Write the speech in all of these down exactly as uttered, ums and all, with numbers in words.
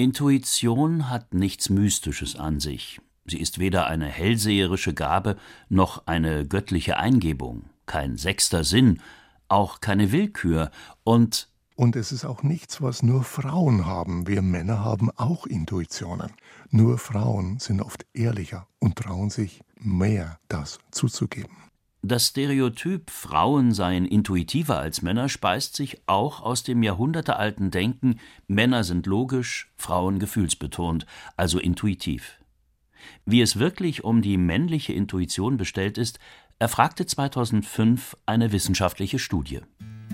Intuition hat nichts Mystisches an sich. Sie ist weder eine hellseherische Gabe noch eine göttliche Eingebung, kein sechster Sinn, auch keine Willkür und Und es ist auch nichts, was nur Frauen haben. Wir Männer haben auch Intuitionen. Nur Frauen sind oft ehrlicher und trauen sich mehr, das zuzugeben. Das Stereotyp, Frauen seien intuitiver als Männer, speist sich auch aus dem jahrhundertealten Denken, Männer sind logisch, Frauen gefühlsbetont, also intuitiv. Wie es wirklich um die männliche Intuition bestellt ist, erfragte zweitausendfünf eine wissenschaftliche Studie.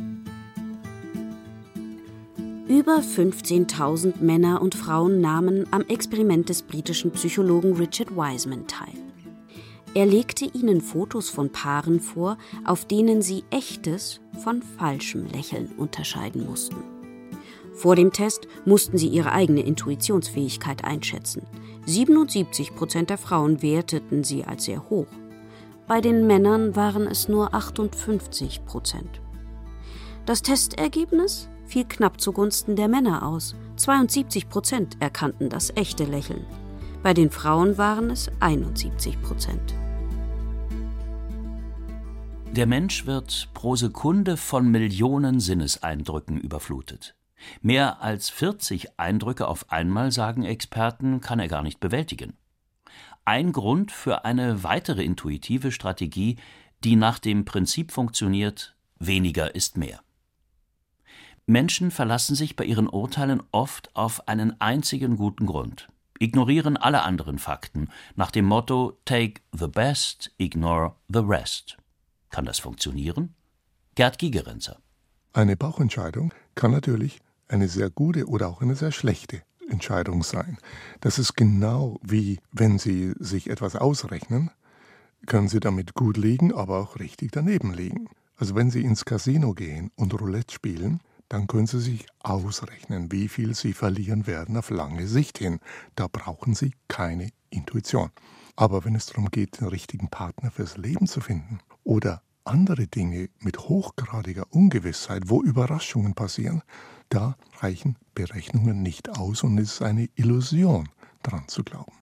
Über fünfzehntausend Männer und Frauen nahmen am Experiment des britischen Psychologen Richard Wiseman teil. Er legte ihnen Fotos von Paaren vor, auf denen sie echtes von falschem Lächeln unterscheiden mussten. Vor dem Test mussten sie ihre eigene Intuitionsfähigkeit einschätzen. siebenundsiebzig Prozent der Frauen werteten sie als sehr hoch. Bei den Männern waren es nur achtundfünfzig Prozent. Das Testergebnis fiel knapp zugunsten der Männer aus. zweiundsiebzig Prozent erkannten das echte Lächeln. Bei den Frauen waren es einundsiebzig Prozent. Der Mensch wird pro Sekunde von Millionen Sinneseindrücken überflutet. Mehr als vierzig Eindrücke auf einmal, sagen Experten, kann er gar nicht bewältigen. Ein Grund für eine weitere intuitive Strategie, die nach dem Prinzip funktioniert, weniger ist mehr. Menschen verlassen sich bei ihren Urteilen oft auf einen einzigen guten Grund, ignorieren alle anderen Fakten, nach dem Motto Take the best, ignore the rest. Kann das funktionieren? Gerd Gigerenzer. Eine Bauchentscheidung kann natürlich eine sehr gute oder auch eine sehr schlechte Entscheidung sein. Das ist genau wie, wenn Sie sich etwas ausrechnen, können Sie damit gut liegen, aber auch richtig daneben liegen. Also wenn Sie ins Casino gehen und Roulette spielen, dann können Sie sich ausrechnen, wie viel Sie verlieren werden auf lange Sicht hin. Da brauchen Sie keine Intuition. Aber wenn es darum geht, den richtigen Partner fürs Leben zu finden oder andere Dinge mit hochgradiger Ungewissheit, wo Überraschungen passieren, da reichen Berechnungen nicht aus und es ist eine Illusion, daran zu glauben.